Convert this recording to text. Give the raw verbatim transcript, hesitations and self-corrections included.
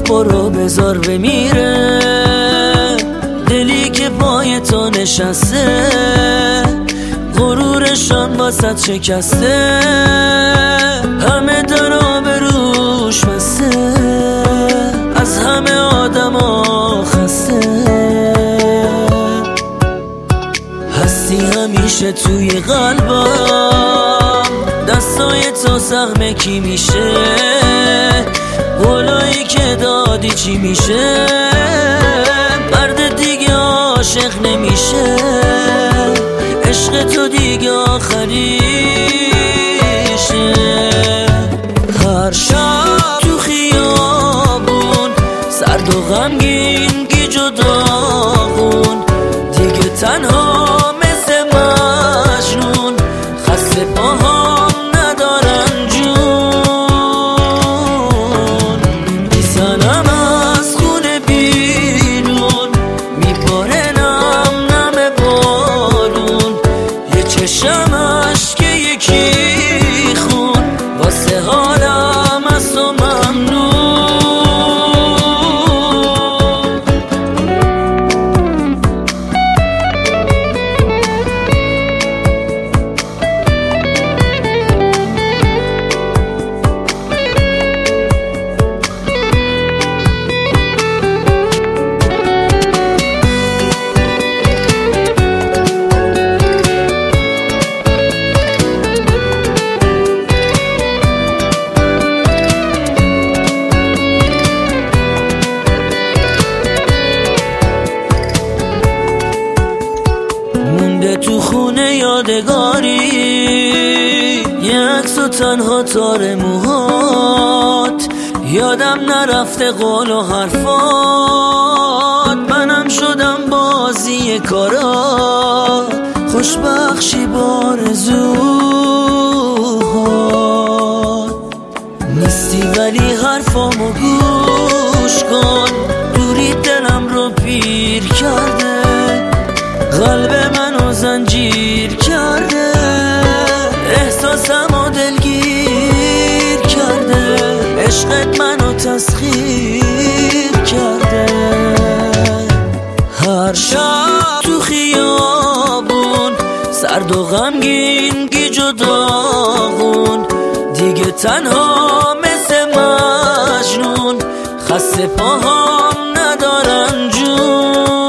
برو بذار بمیره دلی که پای تو نشسته، غرورشان واسط شکسته، همه در آبروش بسته، از همه آدم ها خسته. هستی همیشه توی قلبم، دستای تو سهم کی میشه، قولایی که دادی چی میشه، مرد دیگه عاشق نمیشه، عشق تو دیگه آخریشه. هر شب تو خیابون سرد و غمگین گیج و داغون، دیگه تنها مثل مجنون، خسته پاهام ندارن جون. میزنم از خونه بیرون، میباره نم نم بارون، یه چشم اشک یکی خون، واسه حالم از تو ممنون. تو خونه یادگاری یه عکس و تنها تار موهات، یادم نرفته قول و حرفات، منم شدم بازی کارا، خوشبخشی بارزوهات. نیستی ولی حرفامو گوش کن، دوری دلم رو پیر کرده، قلب منو زنجیر کرده، احساسمو دلگیر کرده، عشقت منو تسخیر کرده. هر شب تو خیابون سرد و غمگین گیج و داغون، دیگه تنها مثل مجنون، خسته پاهام ندارن جون.